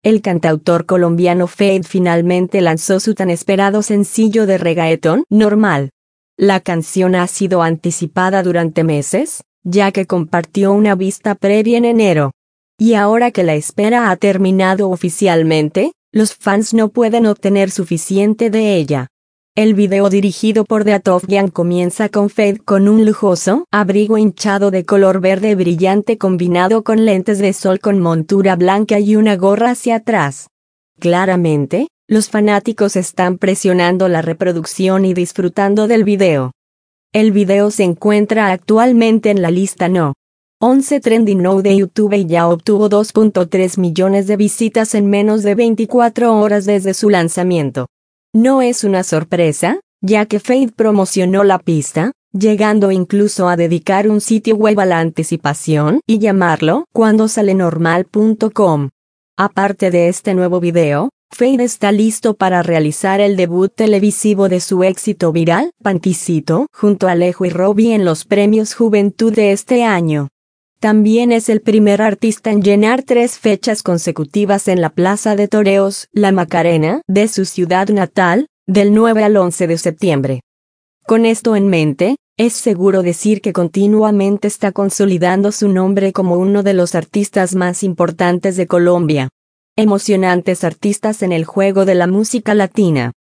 el cantautor colombiano Feid finalmente lanzó su tan esperado sencillo de reggaetón, Normal. La canción ha sido anticipada durante meses, ya que compartió una vista previa en enero. Y ahora que la espera ha terminado oficialmente, los fans no pueden obtener suficiente de ella. El video dirigido por The Atofgian comienza con Feid con un lujoso abrigo hinchado de color verde brillante combinado con lentes de sol con montura blanca y una gorra hacia atrás. Claramente, los fanáticos están presionando la reproducción y disfrutando del video. El video se encuentra actualmente en la lista No. 11 Trending Now de YouTube y ya obtuvo 2.3 millones de visitas en menos de 24 horas desde su lanzamiento. No es una sorpresa, ya que Feid promocionó la pista, llegando incluso a dedicar un sitio web a la anticipación y llamarlo cuandosalenormal.com. Aparte de este nuevo video, Feid está listo para realizar el debut televisivo de su éxito viral, Panticito, junto a Alejo y Robbie en los premios Juventud de este año. También es el primer artista en llenar 3 fechas consecutivas en la Plaza de Toreos, La Macarena, de su ciudad natal, del 9 al 11 de septiembre. Con esto en mente, es seguro decir que continuamente está consolidando su nombre como uno de los artistas más importantes de Colombia. Emocionantes artistas en el juego de la música latina.